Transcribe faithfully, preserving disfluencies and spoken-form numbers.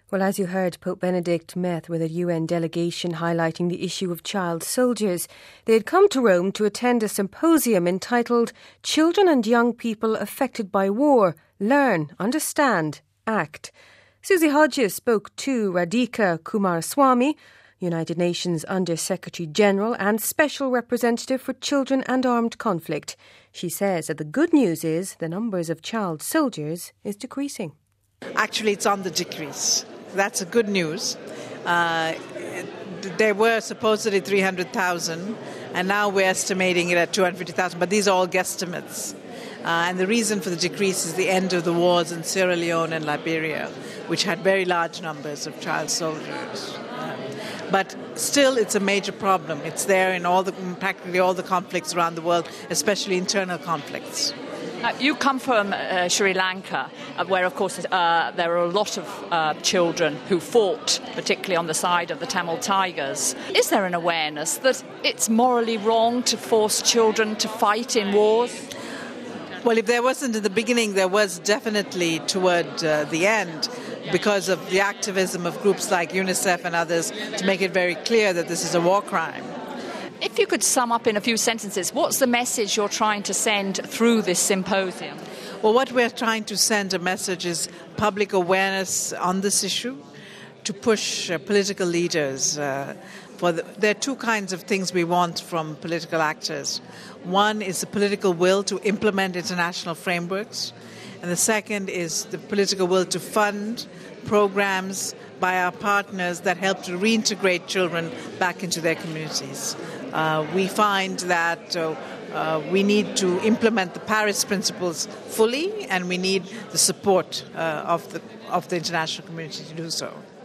Well, as you heard, Pope Benedict met with a U N delegation highlighting the issue of child soldiers. They had come to Rome to attend a symposium entitled Children and Young People Affected by War, Learn, Understand, Act. Susie Hodges spoke to Radhika Kumaraswamy, United Nations Under-Secretary General and Special Representative for Children and Armed Conflict. She says that the good news is the numbers of child soldiers is decreasing. Actually, it's on the decrease. That's a good news. Uh, there were supposedly three hundred thousand, and now we're estimating it at two hundred fifty thousand, but these are all guesstimates. Uh, and the reason for the decrease is the end of the wars in Sierra Leone and Liberia, which had very large numbers of child soldiers. Uh, but still, it's a major problem. It's there in all the practically all the conflicts around the world, especially internal conflicts. Uh, you come from uh, Sri Lanka, uh, where, of course, uh, there are a lot of uh, children who fought, particularly on the side of the Tamil Tigers. Is there an awareness that it's morally wrong to force children to fight in wars? Well, if there wasn't in the beginning, there was definitely toward uh, the end, because of the activism of groups like UNICEF and others to make it very clear that this is a war crime. If you could sum up in a few sentences, what's the message you're trying to send through this symposium? Well, what we're trying to send a message is public awareness on this issue, to push uh, political leaders. Uh, for the, there are two kinds of things we want from political actors. One is the political will to implement international frameworks, and the second is the political will to fund programs by our partners that help to reintegrate children back into their communities. Uh, we find that uh, uh, we need to implement the Paris principles fully, and we need the support uh, of the of the international community to do so.